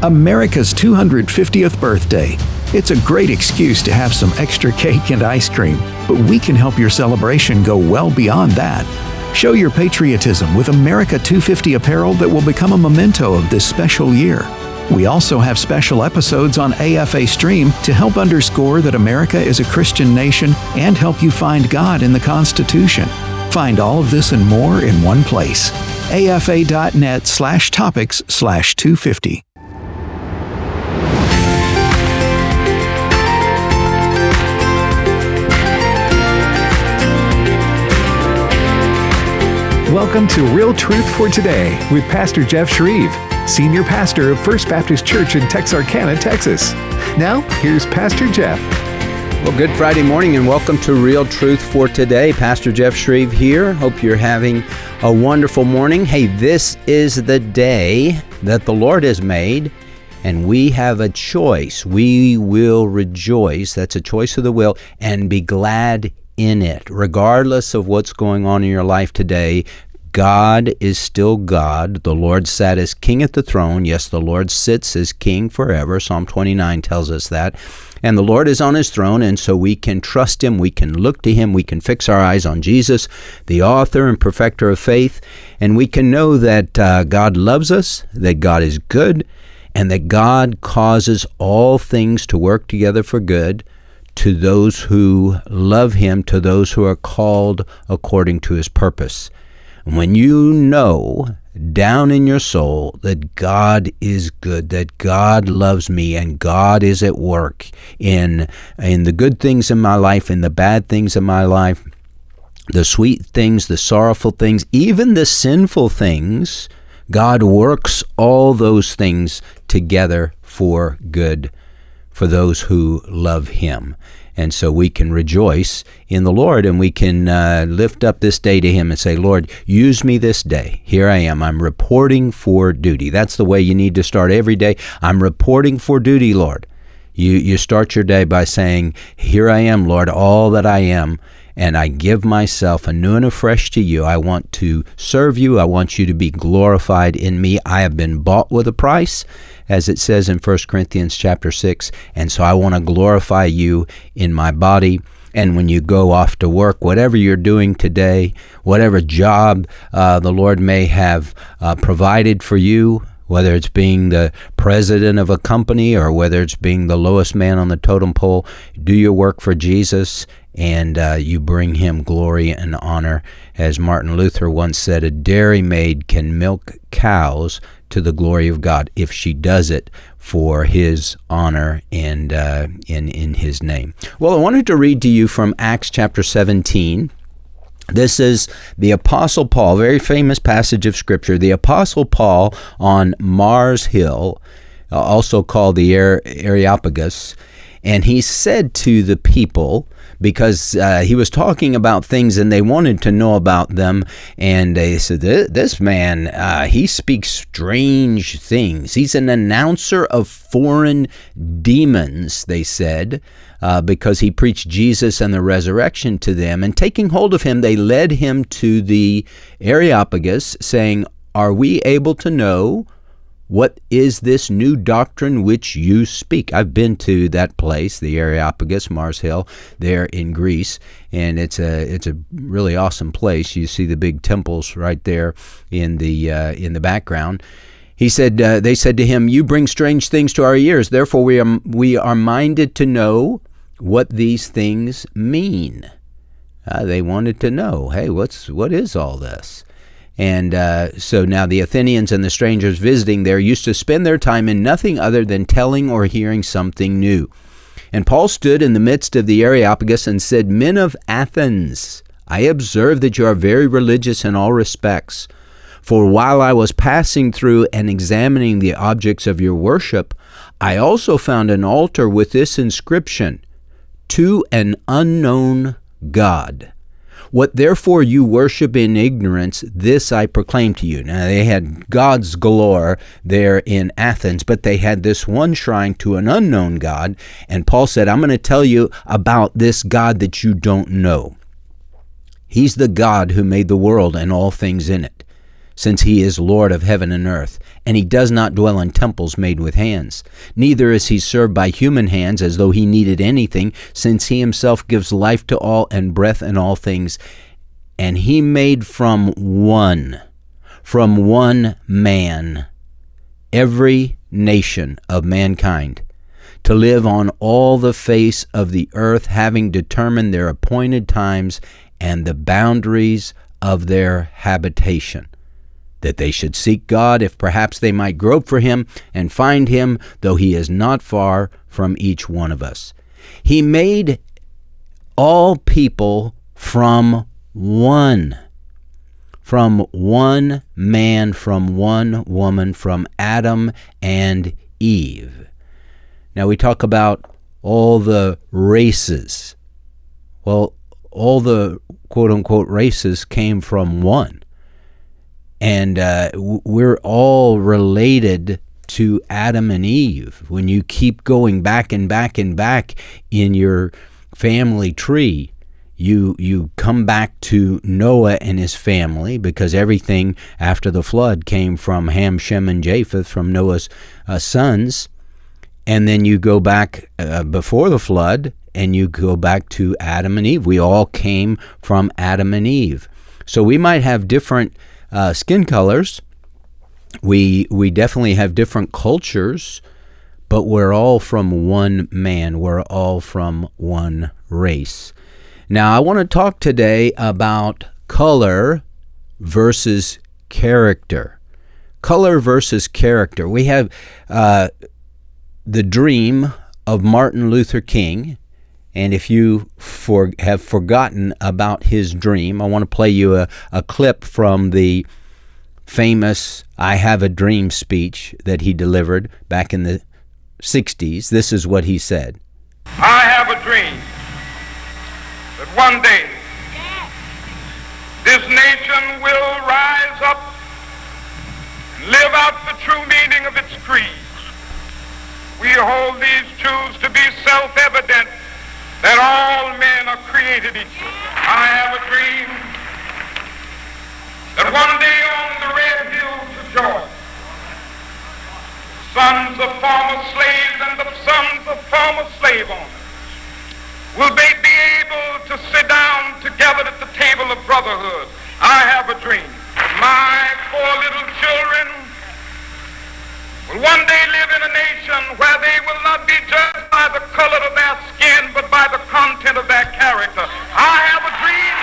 America's 250th birthday. It's a great excuse to have some extra cake and ice cream, but we can help your celebration go well beyond that. Show your patriotism with America 250 apparel that will become a memento of this special year. We also have special episodes on AFA Stream to help underscore that America is a Christian nation and help you find God in the Constitution. Find all of this and more in one place. afa.net/topics/250. Welcome to Real Truth for Today with Pastor Jeff Shreve, Senior Pastor of First Baptist Church in Texarkana, Texas. Now, here's Pastor Jeff. Well, good Friday morning and welcome to Real Truth for Today. Pastor Jeff Shreve here. Hope you're having a wonderful morning. Hey, this is the day that the Lord has made, and we have a choice. We will rejoice. That's a choice of the will, and be glad in it. Regardless of what's going on in your life today, God is still God. The Lord sat as king at the throne. Yes, the Lord sits as king forever. Psalm 29 tells us that. And the Lord is on his throne, and so we can trust him. We can look to him. We can fix our eyes on Jesus, the author and perfecter of faith. And we can know that God loves us, that God is good, and that God causes all things to work together for good to those who love him, to those who are called according to his purpose. When you know down in your soul that God is good, that God loves me, and God is at work in the good things in my life, in the bad things in my life, the sweet things, the sorrowful things, even the sinful things, God works all those things together for good for those who love him. And so we can rejoice in the Lord, and we can lift up this day to him and say, Lord, use me this day. Here I am. I'm reporting for duty. That's the way you need to start every day. I'm reporting for duty, Lord. You start your day by saying, here I am, Lord, all that I am, and I give myself anew and afresh to you. I want to serve you. I want you to be glorified in me. I have been bought with a price, as it says in 1 Corinthians chapter 6, and so I want to glorify you in my body. And when you go off to work, whatever you're doing today, whatever job the Lord may have provided for you, whether it's being the president of a company or whether it's being the lowest man on the totem pole, do your work for Jesus, and you bring him glory and honor. As Martin Luther once said, a dairymaid can milk cows to the glory of God if she does it for his honor and in his name. Well, I wanted to read to you from Acts chapter 17. This is the Apostle Paul, very famous passage of Scripture. The Apostle Paul on Mars Hill, also called the Areopagus, and he said to the people, because he was talking about things and they wanted to know about them, and they said, this man, he speaks strange things. He's an announcer of foreign demons, they said, because he preached Jesus and the resurrection to them. And taking hold of him, they led him to the Areopagus, saying, are we able to know what is this new doctrine which you speak? I've been to that place, the Areopagus, Mars Hill, there in Greece, and it's a really awesome place. You see the big temples right there in the background. He said, they said to him, you bring strange things to our ears. Therefore, we are minded to know what these things mean. They wanted to know, hey, what is all this? And so now the Athenians and the strangers visiting there used to spend their time in nothing other than telling or hearing something new. And Paul stood in the midst of the Areopagus and said, men of Athens, I observe that you are very religious in all respects. For while I was passing through and examining the objects of your worship, I also found an altar with this inscription, to an unknown God. What therefore you worship in ignorance, this I proclaim to you. Now they had gods galore there in Athens, but they had this one shrine to an unknown God. And Paul said, I'm going to tell you about this God that you don't know. He's the God who made the world and all things in it. since he is Lord of heaven and earth, and he does not dwell in temples made with hands. Neither is he served by human hands as though he needed anything, since he himself gives life to all and breath in all things. And he made from one man, every nation of mankind, to live on all the face of the earth, having determined their appointed times and the boundaries of their habitation, that they should seek God, if perhaps they might grope for him and find him, though he is not far from each one of us. He made all people from one man, from one woman, from Adam and Eve. Now we talk about all the races. Well, all the quote-unquote races came from one. And we're all related to Adam and Eve. When you keep going back and back and back in your family tree, you come back to Noah and his family, because everything after the flood came from Ham, Shem, and Japheth, from Noah's sons. And then you go back before the flood, and you go back to Adam and Eve. We all came from Adam and Eve. So we might have different skin colors. We definitely have different cultures, but we're all from one man. We're all from one race. Now, I want to talk today about color versus character. Color versus character. We have the dream of Martin Luther King. And if you have forgotten about his dream, I want to play you a clip from the famous I Have a Dream speech that he delivered back in the 60s. This is what he said. I have a dream that one day this nation will rise up and live out the true meaning of its creeds. We hold these truths to be self-evident, that all men are created equal. I have a dream that one day on the red hills of Georgia, sons of former slaves and the sons of former slave owners will they be able to sit down together at the table of brotherhood. I have a dream. My 4 little children will one day live in a nation where they will not be judged by the color of their skin, but by the content of their character. I have a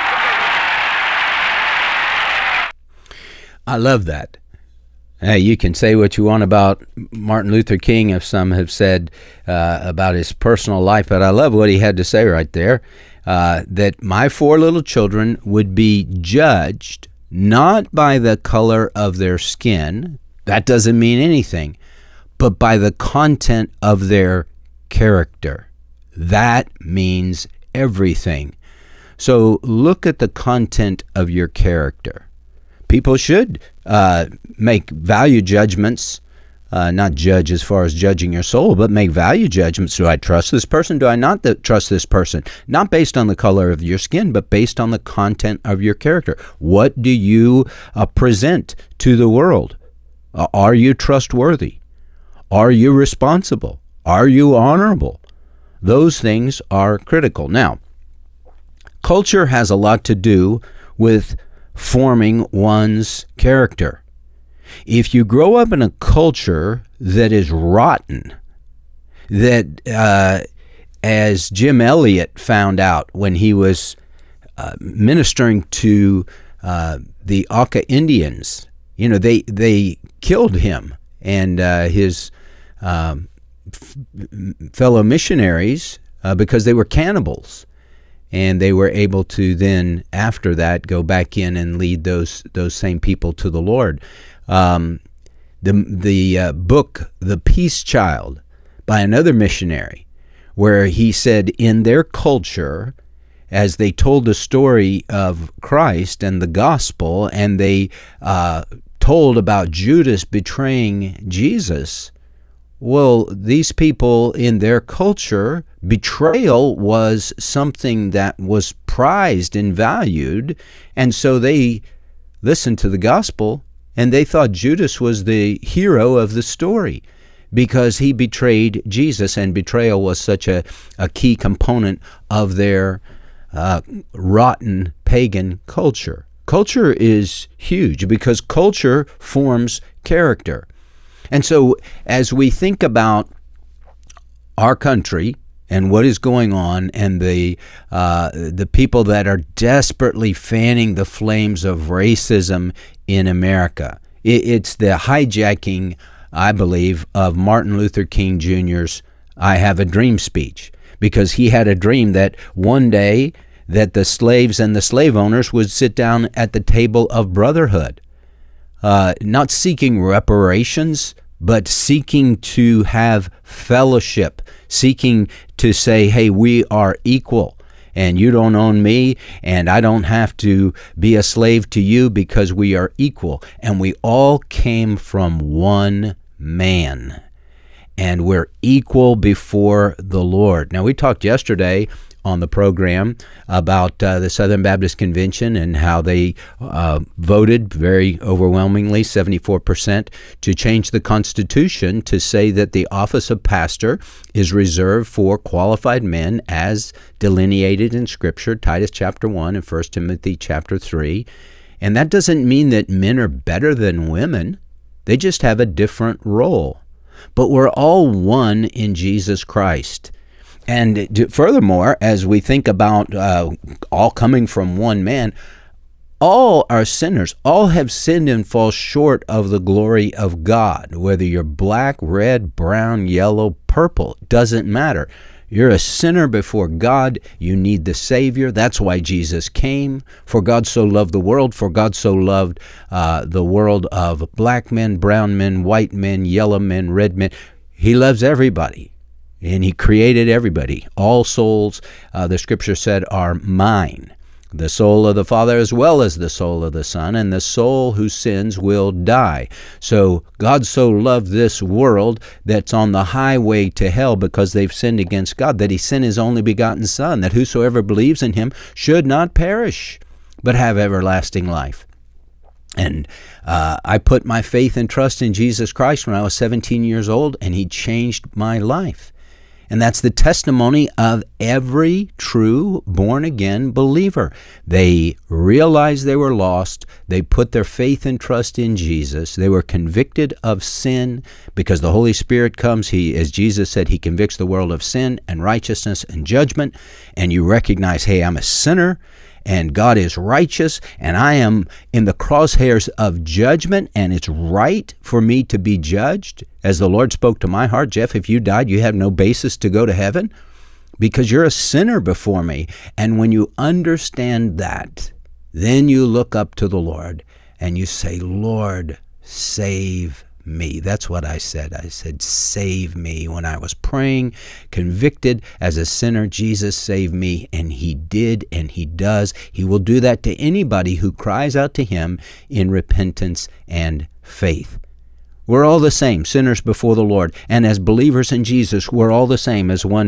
dream today. I love that. Hey, you can say what you want about Martin Luther King, if some have said about his personal life, but I love what he had to say right there, that my 4 little children would be judged not by the color of their skin. That doesn't mean anything, but by the content of their character. That means everything. So look at the content of your character. People should make value judgments, not judge as far as judging your soul, but make value judgments. Do I trust this person? Do I not trust this person? Not based on the color of your skin, but based on the content of your character. What do you present to the world? Are you trustworthy? Are you responsible? Are you honorable? Those things are critical. Now, culture has a lot to do with forming one's character. If you grow up in a culture that is rotten, that as Jim Elliot found out when he was ministering to the Auca Indians, you know, they killed him and his fellow missionaries because they were cannibals. And they were able to then, after that, go back in and lead those same people to the Lord. The book, The Peace Child, by another missionary, where he said in their culture, as they told the story of Christ and the gospel, and they told about Judas betraying Jesus, well, these people in their culture, betrayal was something that was prized and valued, and so they listened to the gospel And they thought Judas was the hero of the story because he betrayed Jesus, and betrayal was such a key component of their rotten pagan culture. Culture is huge because culture forms character. And so as we think about our country and what is going on, and the people that are desperately fanning the flames of racism in America, it's the hijacking, I believe, of Martin Luther King Jr.'s "I Have a Dream" speech, because he had a dream that one day that the slaves and the slave owners would sit down at the table of brotherhood, not seeking reparations, but seeking to have fellowship, seeking to say, hey, we are equal, and you don't own me, and I don't have to be a slave to you because we are equal. And we all came from one man, and we're equal before the Lord. Now, we talked yesterday on the program about the Southern Baptist Convention and how they voted very overwhelmingly, 74%, to change the Constitution to say that the office of pastor is reserved for qualified men as delineated in Scripture, Titus chapter 1 and 1 Timothy chapter 3. And that doesn't mean that men are better than women. They just have a different role. But we're all one in Jesus Christ. And furthermore, as we think about all coming from one man, all are sinners. All have sinned and fall short of the glory of God. Whether you're black, red, brown, yellow, purple, doesn't matter. You're a sinner before God. You need the Savior. That's why Jesus came. For God so loved the world. For God so loved the world of black men, brown men, white men, yellow men, red men. He loves everybody. And he created everybody. All souls, the Scripture said, are mine. The soul of the Father as well as the soul of the Son, and the soul who sins will die. So God so loved this world that's on the highway to hell because they've sinned against God, that he sent his only begotten Son, that whosoever believes in him should not perish, but have everlasting life. And I put my faith and trust in Jesus Christ when I was 17 years old, and he changed my life. And that's the testimony of every true born-again believer. They realized they were lost. They put their faith and trust in Jesus. They were convicted of sin because the Holy Spirit comes. As Jesus said, he convicts the world of sin and righteousness and judgment. And you recognize, hey, I'm a sinner, and God is righteous, and I am in the crosshairs of judgment, and it's right for me to be judged. As the Lord spoke to my heart, Jeff, if you died, you have no basis to go to heaven because you're a sinner before me. And when you understand that, then you look up to the Lord and you say, Lord, save me. That's what I said. I said, save me. When I was praying, convicted as a sinner, Jesus saved me, and he did, and he does. He will do that to anybody who cries out to him in repentance and faith. We're all the same, sinners before the Lord. And as believers in Jesus, we're all the same. As one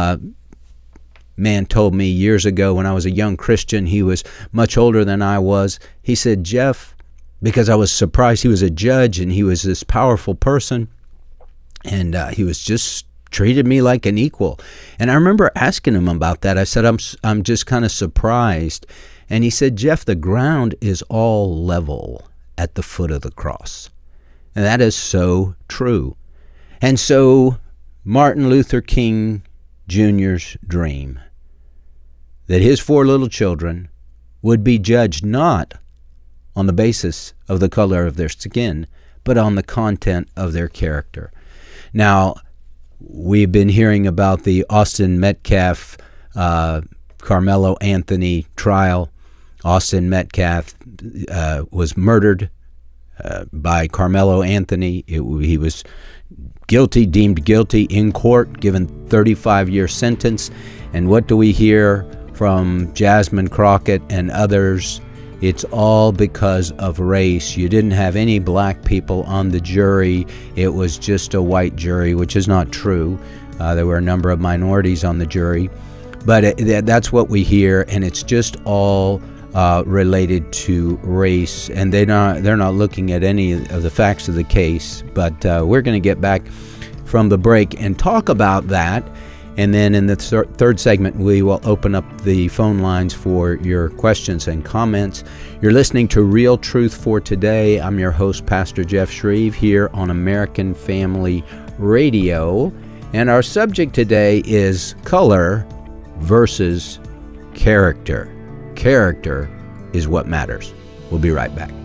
man told me years ago when I was a young Christian, he was much older than I was. He said, Jeff, because I was surprised, he was a judge and he was this powerful person, and he was just treated me like an equal. And I remember asking him about that. I said, I'm just kind of surprised. And he said, Jeff, the ground is all level at the foot of the cross. And that is so true. And so Martin Luther King Jr.'s dream that his 4 little children would be judged not on the basis of the color of their skin, but on the content of their character. Now, we've been hearing about the Austin Metcalf, Carmelo Anthony trial. Austin Metcalf was murdered by Carmelo Anthony. He was deemed guilty in court, given 35-year sentence. And what do we hear from Jasmine Crockett and others? It's all because of race. You didn't have any black people on the jury. It was just a white jury, which is not true. There were a number of minorities on the jury. But that's what we hear, and it's just all related to race, and they're not looking at any of the facts of the case. But we're going to get back from the break and talk about that. And then in the third segment, we will open up the phone lines for your questions and comments. You're listening to Real Truth for Today. I'm your host, Pastor Jeff Shreve, here on American Family Radio. And our subject today is color versus character. Character is what matters. We'll be right back.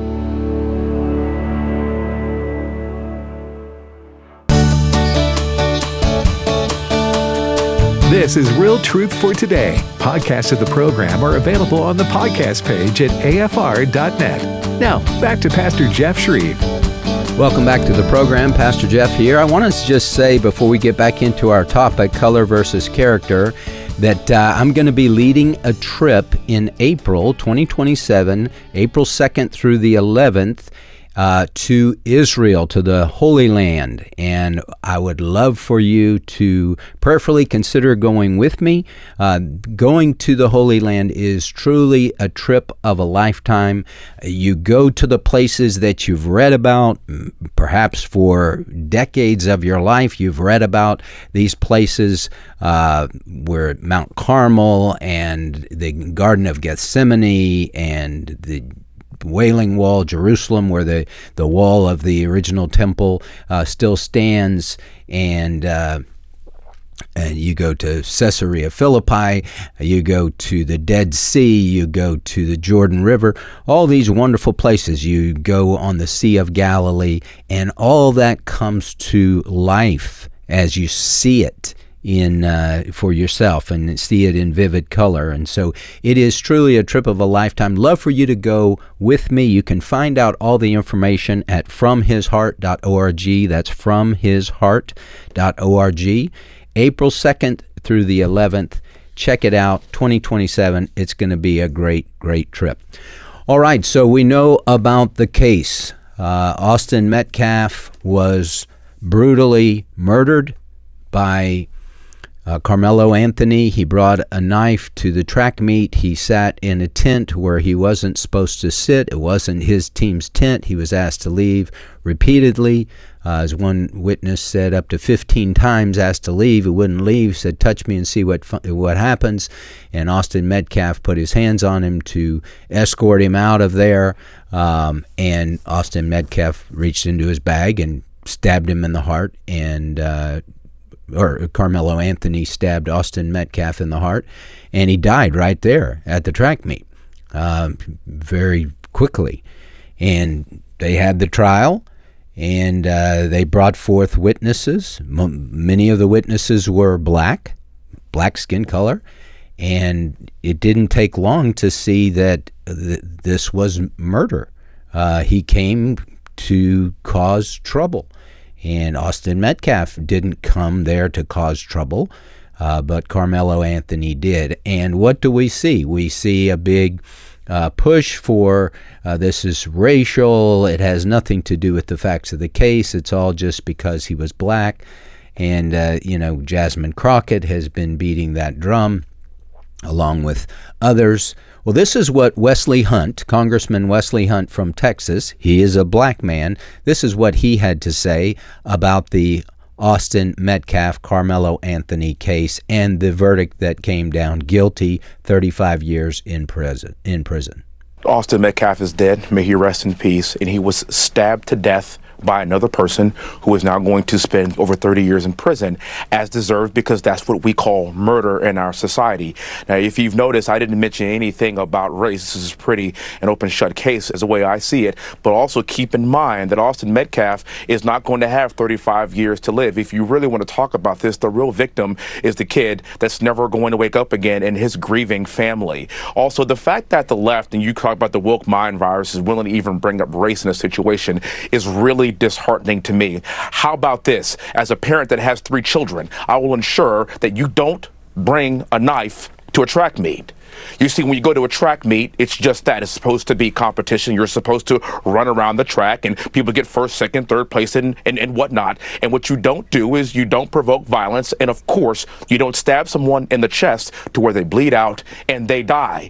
This is Real Truth for Today. Podcasts of the program are available on the podcast page at afr.net. Now, back to Pastor Jeff Shreve. Welcome back to the program. Pastor Jeff here. I want to just say, before we get back into our topic, color versus character, that I'm going to be leading a trip in April 2027, April 2nd through the 11th, to Israel, to the Holy Land. And I would love for you to prayerfully consider going with me. Going to the Holy Land is truly a trip of a lifetime. You go to the places that you've read about, perhaps for decades of your life. You've read about these places where Mount Carmel and the Garden of Gethsemane and the Wailing Wall, Jerusalem, where the wall of the original temple still stands, and you go to Caesarea Philippi, you go to the Dead Sea, you go to the Jordan River, all these wonderful places. You go on the Sea of Galilee, and all that comes to life as you see it for yourself and see it in vivid color. And so it is truly a trip of a lifetime. Love for you to go with me. You can find out all the information at fromhisheart.org. That's fromhisheart.org. April 2nd through the 11th. Check it out. 2027. It's going to be a great, great trip. All right. So we know about the case. Austin Metcalf was brutally murdered by Carmelo Anthony. He brought a knife to the track meet. He sat in a tent where he wasn't supposed to sit. It wasn't his team's tent. He was asked to leave repeatedly. As one witness said, up to 15 times asked to leave. He wouldn't leave, said, "Touch me and see what happens." And Austin Metcalf put his hands on him to escort him out of there. And Austin Metcalf reached into his bag and stabbed him in the heart, or Carmelo Anthony stabbed Austin Metcalf in the heart, and he died right there at the track meet very quickly. And they had the trial, and they brought forth witnesses. Many of the witnesses were black skin color, and it didn't take long to see that this was murder. He came to cause trouble. And Austin Metcalf didn't come there to cause trouble, but Carmelo Anthony did. And what do we see? We see a big push for this is racial. It has nothing to do with the facts of the case. It's all just because he was black. And, Jasmine Crockett has been beating that drum along with others. Well, this is what Wesley Hunt, Congressman Wesley Hunt from Texas, he is a black man. This is what he had to say about the Austin Metcalf, Carmelo Anthony case and the verdict that came down guilty, 35 years in prison. Austin Metcalf is dead. May he rest in peace. And he was stabbed to death by another person who is now going to spend over 30 years in prison, as deserved, because that's what we call murder in our society. Now, if you've noticed, I didn't mention anything about race. This is pretty an open shut case as the way I see it. But also keep in mind that Austin Metcalf is not going to have 35 years to live. If you really want to talk about this, the real victim is the kid that's never going to wake up again and his grieving family. Also, the fact that the left, and you talk about the woke mind virus, is willing to even bring up race in a situation is really disheartening to me. How about this? As a parent that has 3 children, I will ensure that you don't bring a knife to a track meet. You see, when you go to a track meet, it's just that. It's supposed to be competition. You're supposed to run around the track and people get first, second, third place and whatnot. And what you don't do is you don't provoke violence. And of course, you don't stab someone in the chest to where they bleed out and they die.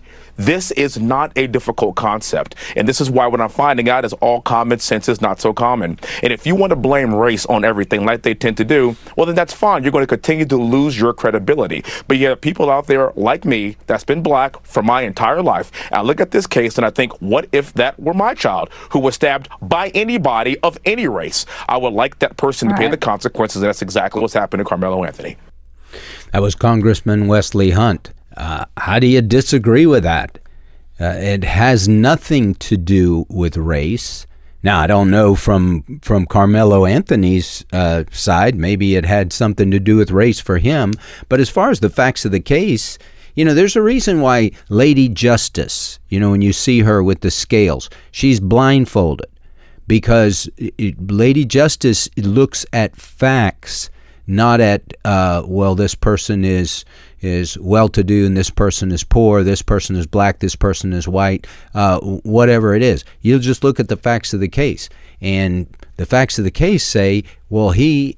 This is not a difficult concept. And this is why what I'm finding out is all common sense is not so common. And if you want to blame race on everything like they tend to do, well, then that's fine. You're going to continue to lose your credibility. But you have people out there like me that's been black for my entire life. I look at this case and I think, what if that were my child who was stabbed by anybody of any race? I would like that person to pay the consequences. And that's exactly what's happened to Carmelo Anthony. That was Congressman Wesley Hunt. How do you disagree with that? It has nothing to do with race. Now, I don't know from Carmelo Anthony's side. Maybe it had something to do with race for him. But as far as the facts of the case, there's a reason why Lady Justice, when you see her with the scales, she's blindfolded. Because Lady Justice looks at facts, not at, this person is well-to-do and this person is poor, this person is black, this person is white, whatever it is. You'll just look at the facts of the case. And the facts of the case say, well, he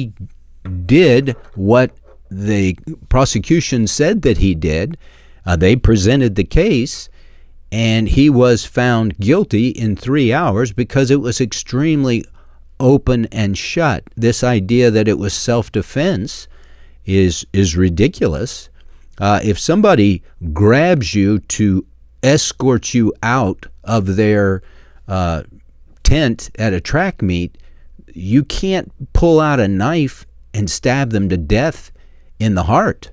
did what the prosecution said that he did. They presented the case, and he was found guilty in 3 hours because it was extremely open and shut. This idea that it was self-defense is ridiculous. If somebody grabs you to escort you out of their tent at a track meet, you can't pull out a knife and stab them to death in the heart.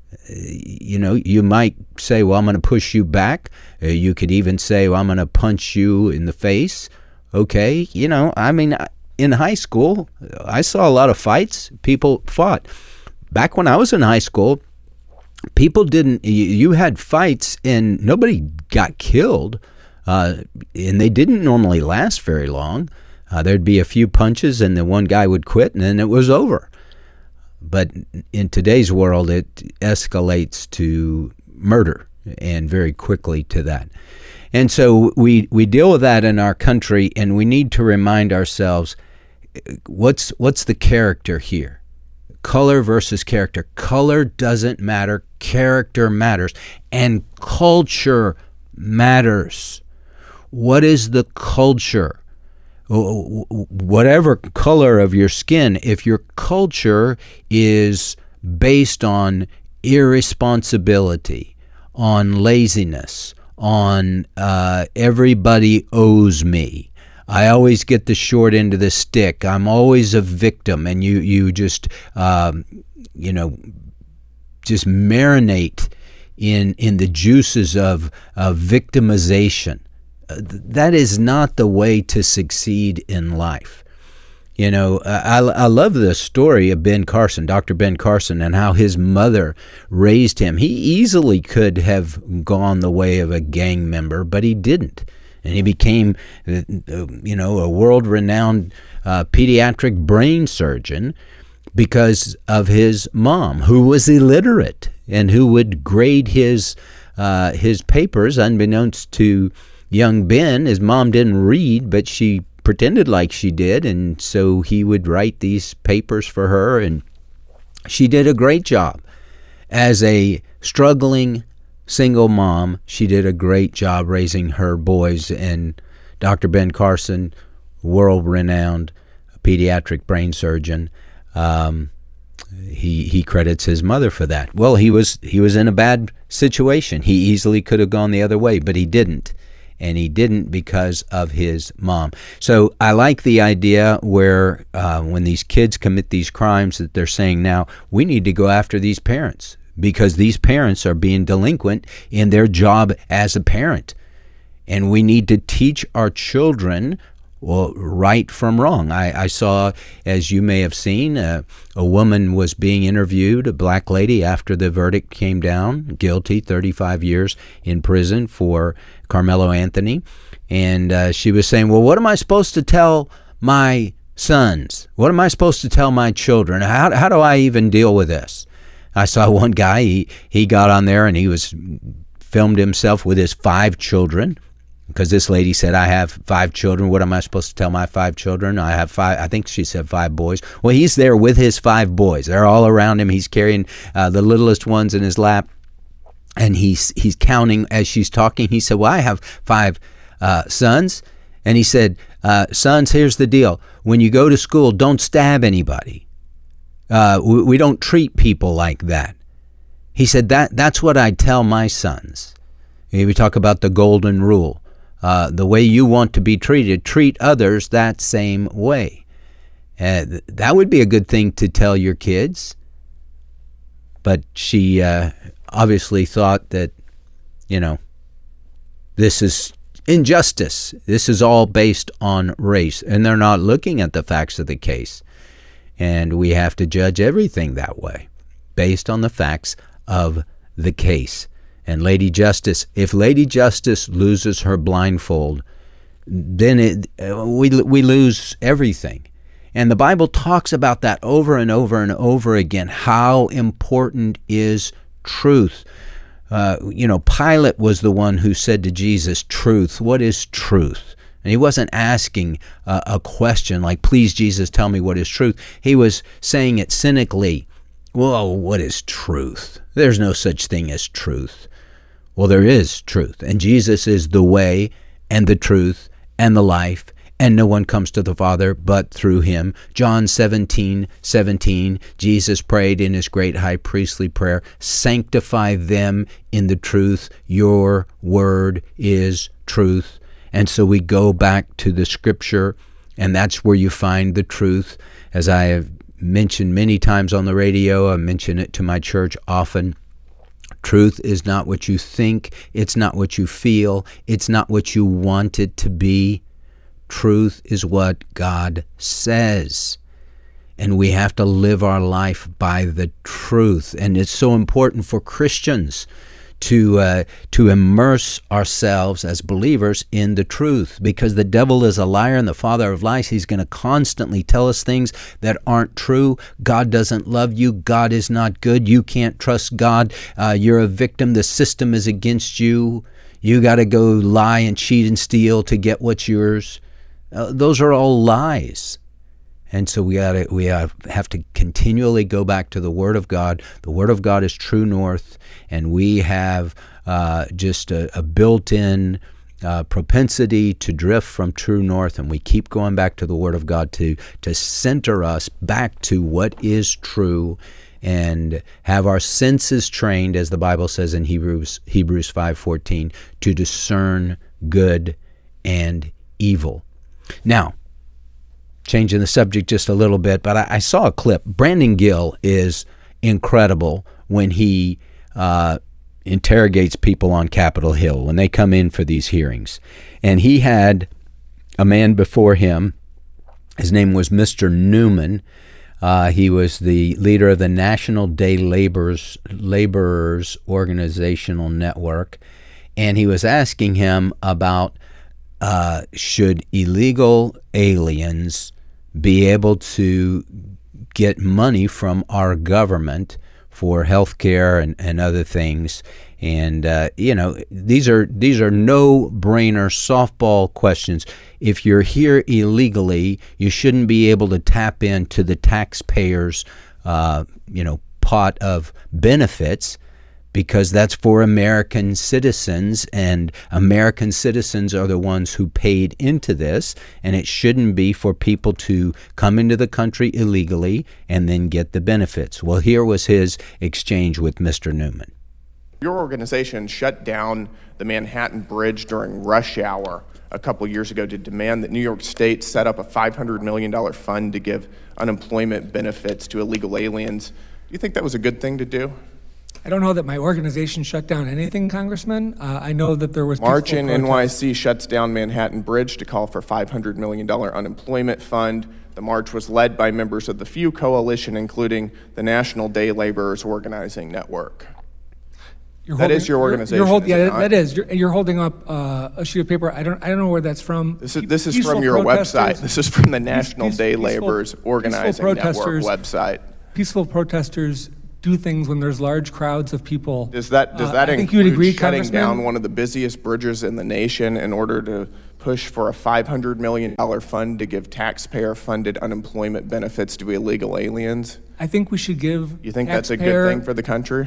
You might say, well, I'm going to push you back. You could even say, well, I'm going to punch you in the face. Okay. In high school, I saw a lot of fights. People fought. Back when I was in high school, people didn't, you had fights and nobody got killed, and they didn't normally last very long. There'd be a few punches and then one guy would quit and then it was over. But in today's world, it escalates to murder, and very quickly to that. And so we deal with that in our country, and we need to remind ourselves, what's the character here? Color versus character. Color doesn't matter. Character matters. And culture matters. What is the culture? Whatever color of your skin, if your culture is based on irresponsibility, on laziness, on everybody owes me, I always get the short end of the stick, I'm always a victim, and you just just marinate in the juices of victimization. That is not the way to succeed in life. I love the story of Ben Carson, Dr. Ben Carson, and how his mother raised him. He easily could have gone the way of a gang member, but he didn't. And he became, a world-renowned pediatric brain surgeon because of his mom, who was illiterate and who would grade his papers unbeknownst to young Ben. His mom didn't read, but she pretended like she did, and so he would write these papers for her, and she did a great job. As a struggling single mom, she did a great job raising her boys, and Dr. Ben Carson, world-renowned pediatric brain surgeon, he credits his mother for that. Well, he was in a bad situation. He easily could have gone the other way, but he didn't. And he didn't because of his mom. So I like the idea where when these kids commit these crimes that they're saying now, we need to go after these parents because these parents are being delinquent in their job as a parent. And we need to teach our children right from wrong. I saw, as you may have seen, a woman was being interviewed, a black lady, after the verdict came down, guilty, 35 years in prison for Carmelo Anthony. And she was saying, well, what am I supposed to tell my sons? What am I supposed to tell my children? How do I even deal with this? I saw one guy, he got on there and he filmed himself with his 5 children. Because this lady said, I have 5 children. What am I supposed to tell my 5 children? I have 5, I think she said 5 boys. Well, he's there with his 5 boys. They're all around him. He's carrying the littlest ones in his lap. And he's counting as she's talking. He said, well, I have 5 sons. And he said, sons, here's the deal. When you go to school, don't stab anybody. We don't treat people like that. He said, that's what I tell my sons. We talk about the golden rule. The way you want to be treated, treat others that same way. That would be a good thing to tell your kids. But she obviously thought that, this is injustice. This is all based on race. And they're not looking at the facts of the case. And we have to judge everything that way, based on the facts of the case. And if Lady Justice loses her blindfold, then we lose everything. And the Bible talks about that over and over and over again. How important is truth? Pilate was the one who said to Jesus, truth. What is truth? And he wasn't asking a question like, please, Jesus, tell me what is truth. He was saying it cynically. Well, what is truth? There's no such thing as truth. Well, there is truth. And Jesus is the way and the truth and the life. And no one comes to the Father but through him. John 17:17, Jesus prayed in his great high priestly prayer, sanctify them in the truth. Your word is truth. And so we go back to the Scripture, and that's where you find the truth. As I have mentioned many times on the radio, I mention it to my church often. Truth is not what you think. It's not what you feel. It's not what you want it to be. Truth is what God says. And we have to live our life by the truth. And it's so important for Christians to immerse ourselves as believers in the truth, because the devil is a liar and the father of lies. He's going to constantly tell us things that aren't true. God doesn't love you. God is not good. You can't trust God. You're a victim. The system is against you. You got to go lie and cheat and steal to get what's yours. Those are all lies. And so we have to continually go back to the Word of God. The Word of God is true north, and we have just a built-in propensity to drift from true north, and we keep going back to the Word of God to center us back to what is true and have our senses trained, as the Bible says in Hebrews 5:14, to discern good and evil. Now, changing the subject just a little bit, but I saw a clip. Brandon Gill is incredible when he interrogates people on Capitol Hill when they come in for these hearings. And he had a man before him. His name was Mr. Newman. He was the leader of the National Day Laborers Organizational Network. And he was asking him about should illegal aliens be able to get money from our government for health care and other things. And, these are no-brainer softball questions. If you're here illegally, you shouldn't be able to tap into the taxpayers' pot of benefits, because that's for American citizens, and American citizens are the ones who paid into this, and it shouldn't be for people to come into the country illegally and then get the benefits. Well, here was his exchange with Mr. Newman. Your organization shut down the Manhattan Bridge during rush hour a couple years ago to demand that New York State set up a $500 million fund to give unemployment benefits to illegal aliens. Do you think that was a good thing to do? I don't know that my organization shut down anything, Congressman. I know that there was March in NYC shuts down Manhattan Bridge to call for $500 million unemployment fund. The march was led by members of the FEW Coalition, including the National Day Laborers Organizing Network. That is your organization. That is. You're holding up a sheet of paper. I don't know where that's from. This is from your website. This is from the National Day Laborers Organizing Network website. Peaceful protesters do things when there's large crowds of people. Does that include shutting down one of the busiest bridges in the nation in order to push for a $500 million fund to give taxpayer-funded unemployment benefits to illegal aliens? I think we should give. You think that's a good thing for the country?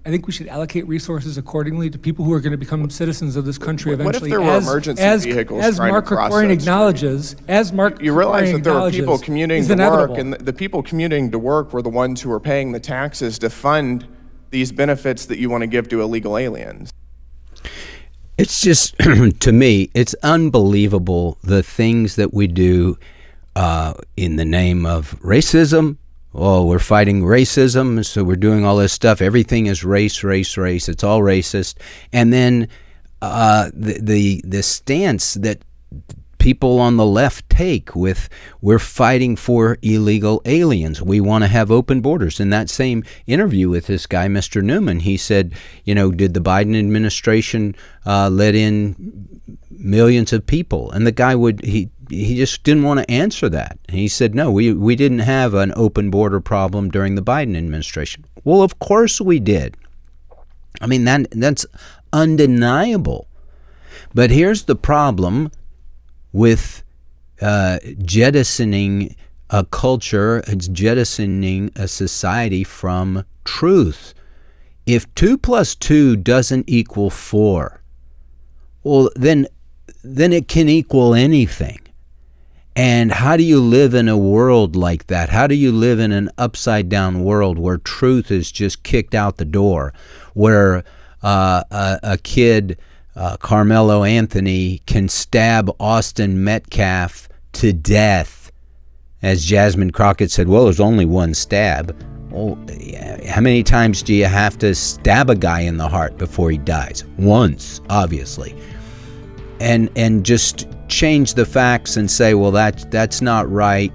I think we should allocate resources accordingly to people who are going to become citizens of this country What if eventually. there were emergency vehicles as trying to Mark cross Krikorian that acknowledges, as Mark You realize Krikorian that there are acknowledges, people commuting is to inevitable. work, and the people commuting to work were the ones who were paying the taxes to fund these benefits that you want to give to illegal aliens. It's just, to me, it's unbelievable the things that we do in the name of racism. Oh, we're fighting racism, so we're doing all this stuff. Everything is race, race, race. It's all racist. And then the stance that people on the left take with we're fighting for illegal aliens. We want to have open borders. In that same interview with this guy, Mr. Newman, he said, did the Biden administration let in millions of people? And the guy he just didn't want to answer that. And he said, no, we didn't have an open border problem during the Biden administration. Well, of course we did. I mean, that's undeniable. But here's the problem with jettisoning a culture, it's jettisoning a society from truth. If 2 + 2 doesn't equal 4, well, then it can equal anything. And how do you live in a world like that? How do you live in an upside-down world where truth is just kicked out the door, where a kid, Carmelo Anthony, can stab Austin Metcalf to death? As Jasmine Crockett said, well, there's only one stab. Well, how many times do you have to stab a guy in the heart before he dies? Once, obviously. And just change the facts and say, well, that's not right.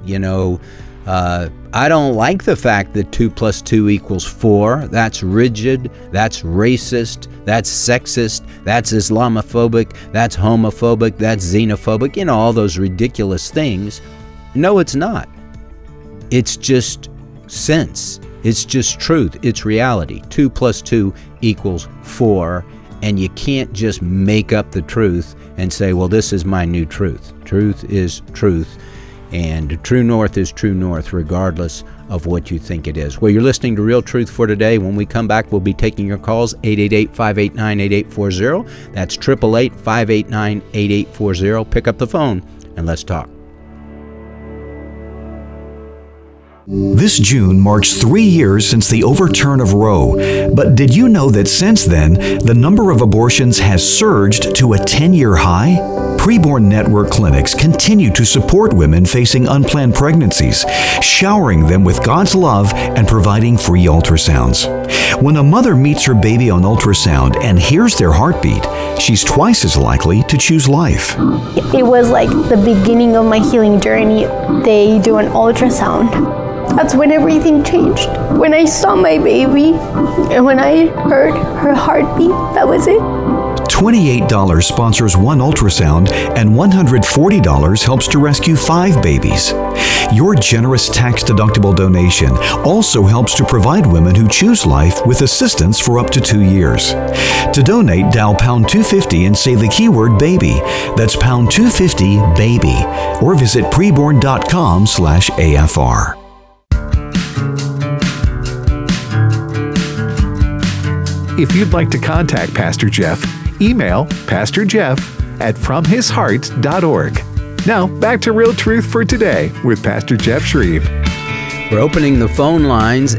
I don't like the fact that 2 + 2 = 4. That's rigid. That's racist. That's sexist. That's Islamophobic. That's homophobic. That's xenophobic. All those ridiculous things. No, it's not. It's just sense. It's just truth. It's reality. 2 + 2 = 4. And you can't just make up the truth and say, well, this is my new truth. Truth is truth. And true north is true north, regardless of what you think it is. Well, you're listening to Real Truth for Today. When we come back, we'll be taking your calls, 888-589-8840. That's 888-589-8840. Pick up the phone and let's talk. This June marks 3 years since the overturn of Roe, but did you know that since then, the number of abortions has surged to a 10-year high? Preborn Network clinics continue to support women facing unplanned pregnancies, showering them with God's love and providing free ultrasounds. When a mother meets her baby on ultrasound and hears their heartbeat, she's twice as likely to choose life. It was like the beginning of my healing journey. They do an ultrasound. That's when everything changed. When I saw my baby and when I heard her heartbeat, that was it. $28 sponsors one ultrasound and $140 helps to rescue 5 babies. Your generous tax-deductible donation also helps to provide women who choose life with assistance for up to 2 years. To donate, dial pound 250 and say the keyword baby. That's pound 250 baby. Or visit preborn.com/AFR. If you'd like to contact Pastor Jeff, email pastorjeff@fromhisheart.org. Now, back to Real Truth for Today with Pastor Jeff Shreve. We're opening the phone lines,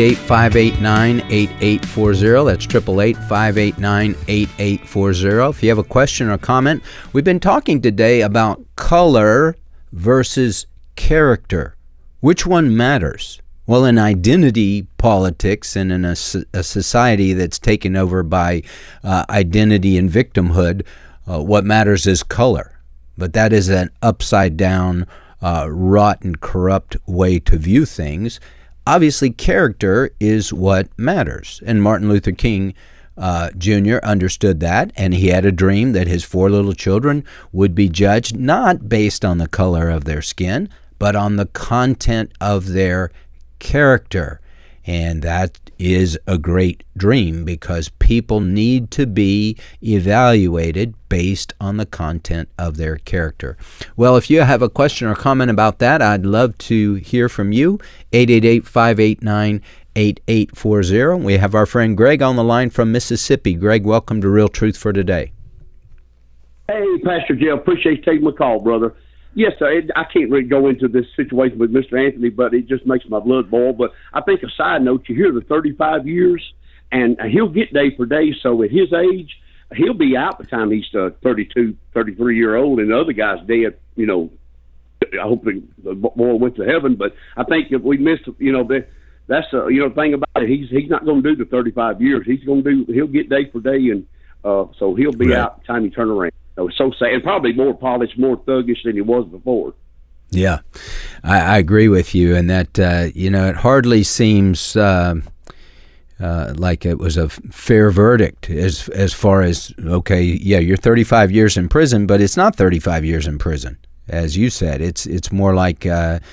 888-589-8840. That's 888-589-8840. If you have a question or comment, we've been talking today about color versus character. Which one matters? Well, in identity politics and in a society that's taken over by identity and victimhood, what matters is color. But that is an upside-down, rotten, corrupt way to view things. Obviously, character is what matters. And Martin Luther King Jr. understood that, and he had a dream that his 4 little children would be judged not based on the color of their skin, but on the content of their character. And that is a great dream because people need to be evaluated based on the content of their character. Well, if you have a question or comment about that, I'd love to hear from you. 888-589-8840. 888-488-8840. We have our friend Greg on the line from Mississippi. Greg, welcome to Real Truth for Today. Hey, Pastor Jeff, appreciate you taking my call, brother. Yes, sir. I can't really go into this situation with Mr. Anthony, but it just makes my blood boil. But I think a side note, you hear the 35 years, and he'll get day for day. So at his age, he'll be out by the time he's 32, 33-year-old, and the other guy's dead. You know, I hope the boy went to heaven. But I think if we missed, that's the thing about it. He's not going to do the 35 years. He'll get day for day, and so he'll be out by the time he turn around. It was so sad, and probably more polished, more thuggish than he was before. Yeah, I agree with you, and that it hardly seems like it was a fair verdict as far as you're 35 years in prison, but it's not 35 years in prison, as you said. It's more like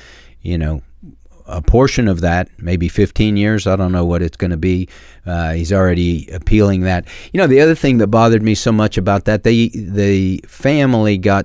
a portion of that, maybe 15 years. I don't know what it's going to be. He's already appealing that. The other thing that bothered me so much about that, the family got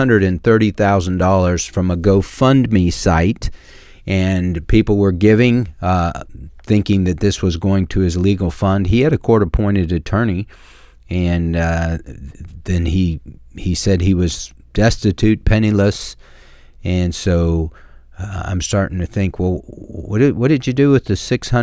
$630,000 from a GoFundMe site, and people were giving, thinking that this was going to his legal fund. He had a court-appointed attorney, and then he said he was destitute, penniless, and so I'm starting to think, well, what did you do with the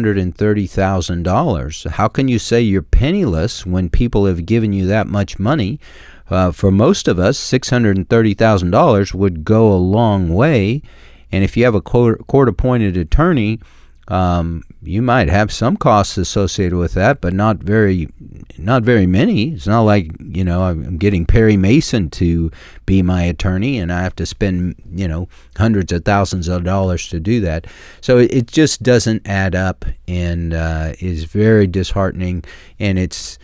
$630,000? How can you say you're penniless when people have given you that much money? For most of us, $630,000 would go a long way. And if you have a court-appointed attorney, you might have some costs associated with that, but not very many. It's not like, I'm getting Perry Mason to be my attorney and I have to spend, hundreds of thousands of dollars to do that. So it just doesn't add up, and is very disheartening. And it's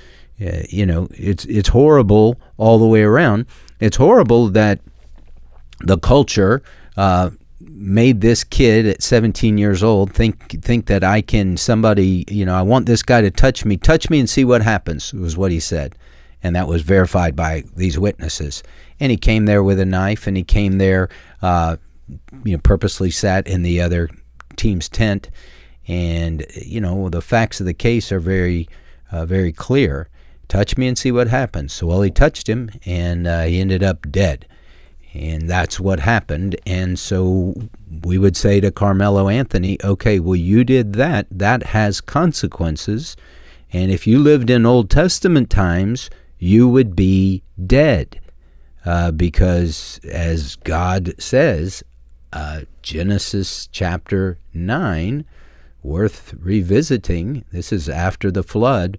horrible all the way around. It's horrible that the culture made this kid at 17 years old think that I want this guy to touch me and see what happens, was what he said. And that was verified by these witnesses. And he came there with a knife, and he came there, purposely sat in the other team's tent. And, the facts of the case are very, very clear. Touch me and see what happens. So, he touched him, and he ended up dead. And that's what happened. And so we would say to Carmelo Anthony, okay, well, you did that. That has consequences. And if you lived in Old Testament times, you would be dead. Because as God says, Genesis chapter 9, worth revisiting. This is after the flood.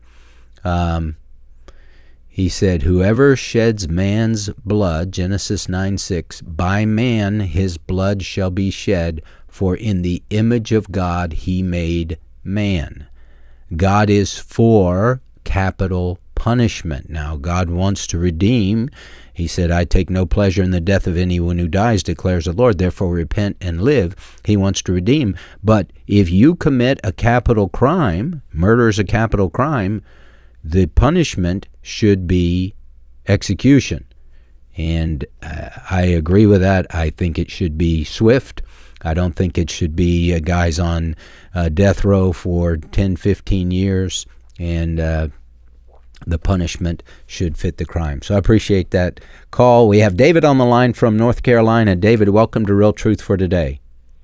He said, whoever sheds man's blood, Genesis 9:6, by man his blood shall be shed, for in the image of God he made man. God is for capital punishment. Now, God wants to redeem. He said, I take no pleasure in the death of anyone who dies, declares the Lord. Therefore, repent and live. He wants to redeem. But if you commit a capital crime, murder is a capital crime, the punishment should be execution. And I agree with that. I think it should be swift. I don't think it should be guys on death row for 10, 15 years. And the punishment should fit the crime. So I appreciate that call. We have David on the line from North Carolina. David, welcome to Real Truth for Today.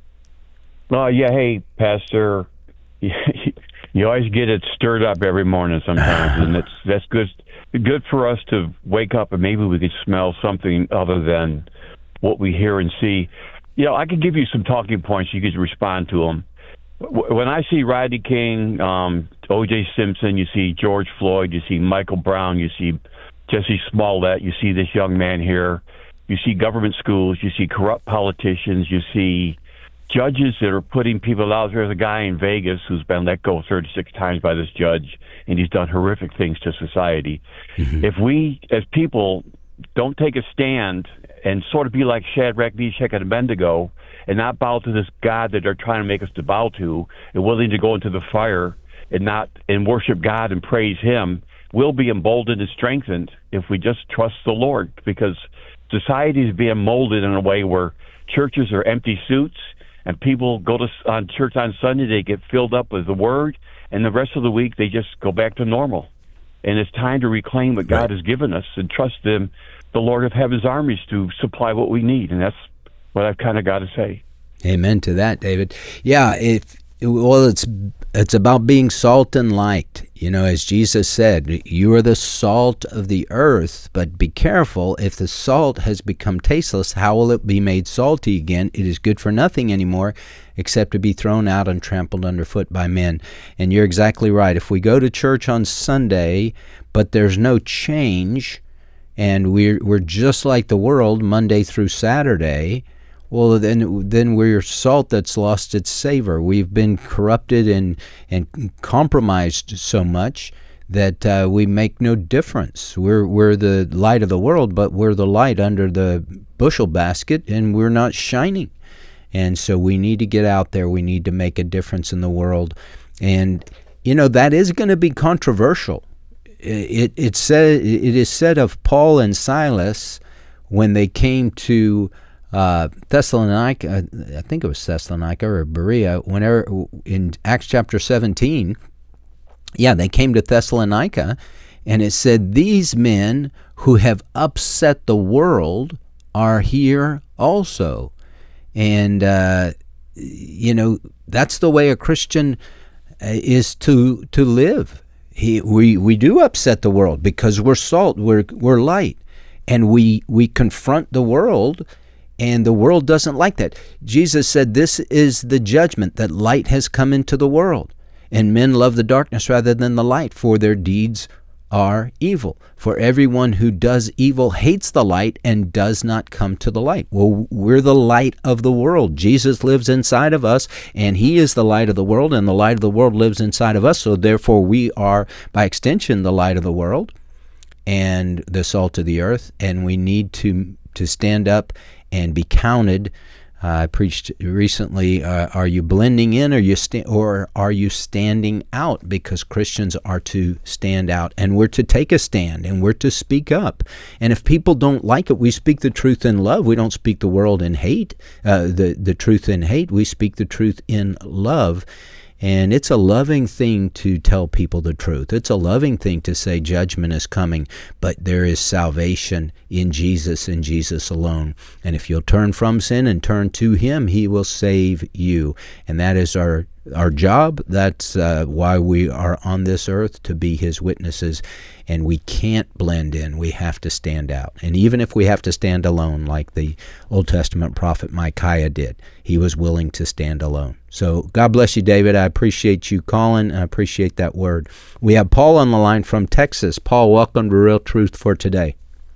Hey, Pastor. You always get it stirred up every morning sometimes, and that's good for us to wake up and maybe we could smell something other than what we hear and see. I could give you some talking points. You could respond to them. When I see Rodney King, O.J. Simpson, you see George Floyd, you see Michael Brown, you see Jesse Smollett, you see this young man here, you see government schools, you see corrupt politicians, you see judges that are putting people out. There's a guy in Vegas who's been let go 36 times by this judge, and he's done horrific things to society. Mm-hmm. If we, as people, don't take a stand and sort of be like Shadrach, Meshach, and Abednego, and not bow to this God that they're trying to make us to bow to, and willing to go into the fire and worship God and praise Him, we'll be emboldened and strengthened if we just trust the Lord. Because society is being molded in a way where churches are empty suits, And people go to on church on Sunday, they get filled up with the Word, and the rest of the week they just go back to normal. And it's time to reclaim what God has given us and trust Him, the Lord of Heaven's armies, to supply what we need. And that's what I've kind of got to say. Amen to that, David. Yeah, it's about being salt and light. You know, as Jesus said, you are the salt of the earth, but be careful. If the salt has become tasteless, how will it be made salty again? It is good for nothing anymore except to be thrown out and trampled underfoot by men. And you're exactly right. If we go to church on Sunday, but there's no change, and we're just like the world Monday through Saturday, well, then we're salt that's lost its savor. We've been corrupted and compromised so much that we make no difference. We're the light of the world, but we're the light under the bushel basket, and we're not shining. And so we need to get out there. We need to make a difference in the world. And, you know, that is going to be controversial. It is said of Paul and Silas when they came to Thessalonica, I think it was Thessalonica or Berea, whenever in Acts chapter 17, they came to Thessalonica, and it said, these men who have upset the world are here also. And, you know, that's the way a Christian is to live. We do upset the world because we're salt, we're light, and we confront the world. And the world doesn't like that. Jesus said, this is the judgment, that light has come into the world. And men love the darkness rather than the light, for their deeds are evil. For everyone who does evil hates the light and does not come to the light. Well, we're the light of the world. Jesus lives inside of us, and He is the light of the world, and the light of the world lives inside of us. So therefore we are, by extension, the light of the world and the salt of the earth. And we need to stand up and be counted. I preached recently, are you blending in or are you standing out? Because Christians are to stand out, and we're to take a stand, and we're to speak up. And if people don't like it, we speak the truth in love. We don't speak the world in hate, the truth in hate. We speak the truth in love. And it's a loving thing to tell people the truth. It's a loving thing to say judgment is coming, but there is salvation in Jesus and Jesus alone. And if you'll turn from sin and turn to Him, He will save you. And that is our job. That's why we are on this earth, to be His witnesses. And we can't blend in. We have to stand out. And even if we have to stand alone, like the Old Testament prophet Micaiah did, he was willing to stand alone. So God bless you, David. I appreciate you calling, and I appreciate that word. We have Paul on the line from Texas. Paul, welcome to Real Truth for Today.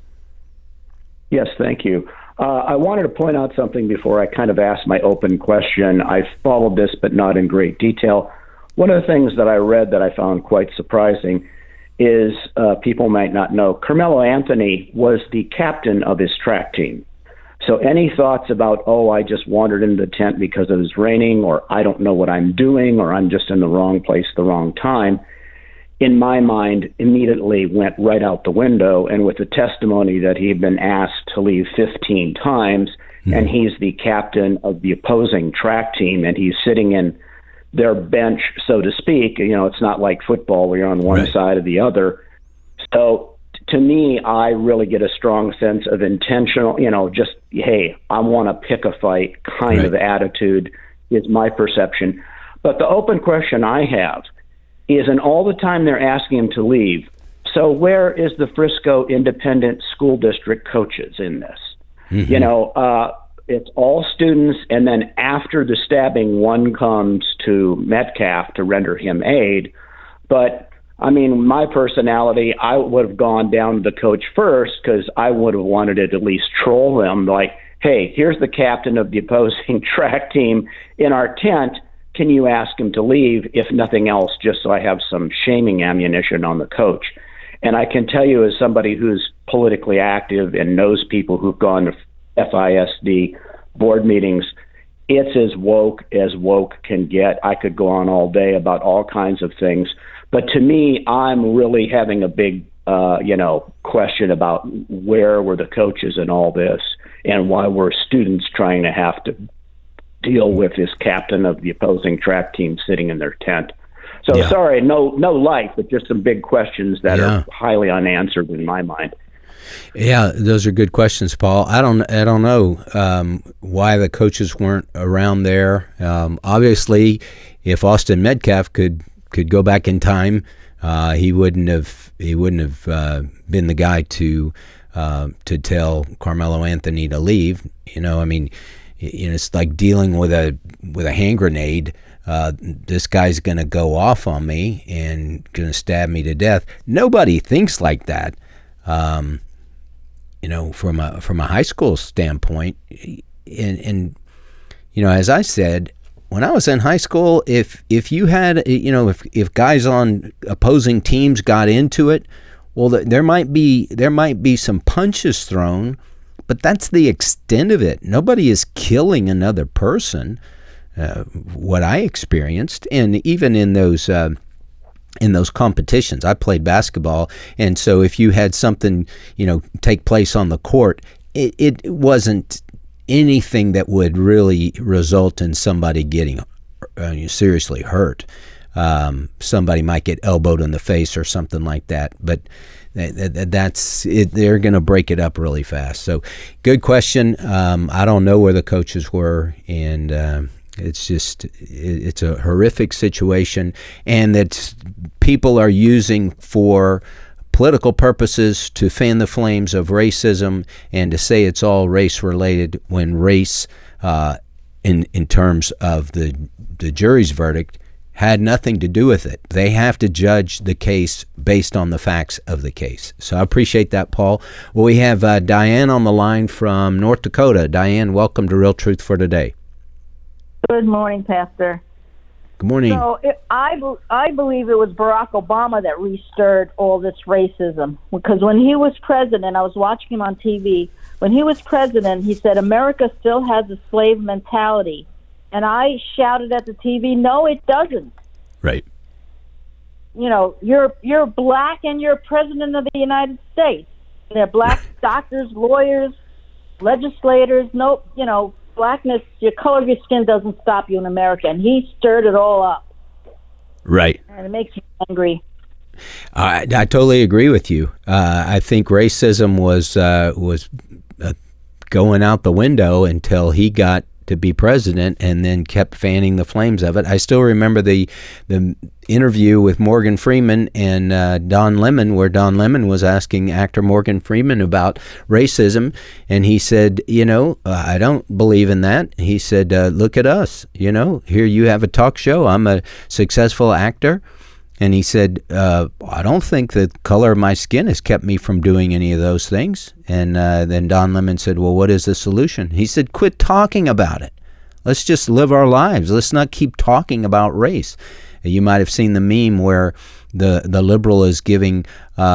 Yes, thank you. I wanted to point out something before I kind of ask my open question. I followed this, but not in great detail. One of the things that I read that I found quite surprising is people might not know, Carmelo Anthony was the captain of his track team. So any thoughts about, I just wandered into the tent because it was raining, or I don't know what I'm doing, or I'm just in the wrong place at the wrong time, in my mind, immediately went right out the window. And with the testimony that he had been asked to leave 15 times, and he's the captain of the opposing track team, and he's sitting in their bench, so to speak. You know, it's not like football where you're on one side or the other. So to me, I really get a strong sense of intentional, just, hey, I want to pick a fight kind of attitude is my perception. But the open question I have is, in all the time they're asking him to leave, so where is the Frisco Independent School District coaches in this? It's all students, and then after the stabbing, one comes to Metcalf to render him aid. But, I mean, my personality, I would have gone down to the coach first, because I would have wanted to at least troll them, like, hey, here's the captain of the opposing track team in our tent. Can you ask him to leave, if nothing else, just so I have some shaming ammunition on the coach? And I can tell you, as somebody who's politically active and knows people who've gone to FISD board meetings, it's as woke can get. I could go on all day about all kinds of things. But to me, I'm really having a big, question about where were the coaches in all this, and why were students trying to have to deal with this captain of the opposing track team sitting in their tent. So sorry, no light, but just some big questions that are highly unanswered in my mind. Yeah, those are good questions, Paul. I don't know why the coaches weren't around there. Obviously, if Austin Metcalf could go back in time, he wouldn't have been the guy to tell Carmelo Anthony to leave. I mean, it's like dealing with a hand grenade. This guy's going to go off on me and going to stab me to death. Nobody thinks like that. From a high school standpoint, and as I said, when I was in high school, if you had, if guys on opposing teams got into it, well, there might be some punches thrown, but that's the extent of it. Nobody is killing another person. What I experienced, and even in those competitions, I played basketball, and so if you had something take place on the court, it wasn't anything that would really result in somebody getting seriously hurt. Somebody might get elbowed in the face or something like that, but that's it. They're going to break it up really fast. So, good question. I don't know where the coaches were, and it's a horrific situation, and that people are using for political purposes to fan the flames of racism and to say it's all race related, when race in terms of the jury's verdict had nothing to do with it. They have to judge the case based on the facts of the case. So I appreciate that, Paul. Well, we have Diane on the line from North Dakota. Diane, welcome to Real Truth for Today. Good morning, Pastor. Good morning. So I believe it was Barack Obama that restirred all this racism, because when he was president, I was watching him on TV. When he was president, he said America still has a slave mentality. And I shouted at the TV, no, it doesn't. Right. You're black and you're president of the United States. They're black doctors, lawyers, legislators. Blackness, your color of your skin doesn't stop you in America. And he stirred it all up. Right. And it makes me angry. I totally agree with you. I think racism was going out the window until he got to be president, and then kept fanning the flames of it. I still remember the interview with Morgan Freeman and Don Lemon, where Don Lemon was asking actor Morgan Freeman about racism, and he said, I don't believe in that. He said, look at us, here you have a talk show. I'm a successful actor. And he said, I don't think the color of my skin has kept me from doing any of those things. And then Don Lemon said, well, what is the solution? He said, quit talking about it. Let's just live our lives. Let's not keep talking about race. You might have seen the meme where the liberal is giving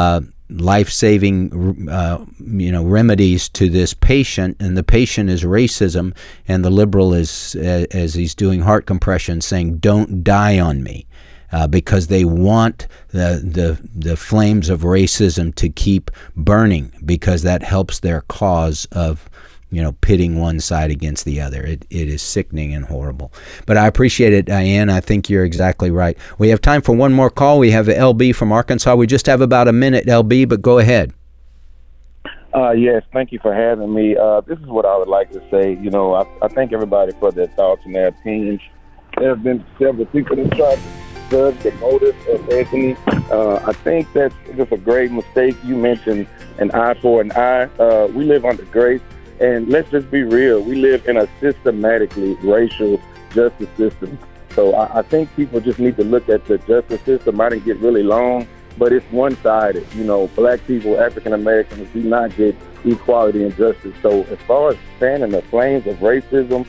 life-saving remedies to this patient, and the patient is racism, and the liberal is, as he's doing heart compression, saying, don't die on me. Because they want the flames of racism to keep burning, because that helps their cause of pitting one side against the other. It is sickening and horrible. But I appreciate it, Diane. I think you're exactly right. We have time for one more call. We have LB from Arkansas. We just have about a minute, LB, but go ahead. Yes, thank you for having me. This is what I would like to say. I thank everybody for their thoughts and their opinions. There have been several people that tried to judge the motive of Anthony. I think that's just a grave mistake. You mentioned an eye for an eye. We live under grace, and let's just be real. We live in a systematically racial justice system. So I think people just need to look at the justice system. I didn't get really long, but it's one-sided. Black people, African Americans do not get equality and justice. So as far as fanning the flames of racism,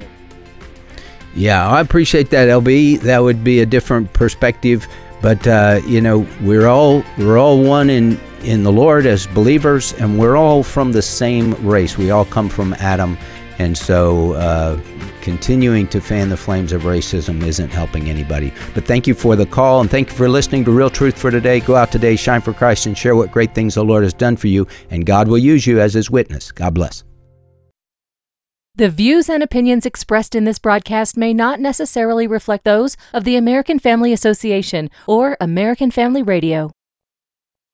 yeah, I appreciate that, LB. That would be a different perspective, but we're all one in the Lord as believers, and we're all from the same race. We all come from Adam, and so continuing to fan the flames of racism isn't helping anybody. But thank you for the call, and thank you for listening to Real Truth for Today. Go out today, shine for Christ, and share what great things the Lord has done for you, and God will use you as His witness. God bless. The views and opinions expressed in this broadcast may not necessarily reflect those of the American Family Association or American Family Radio.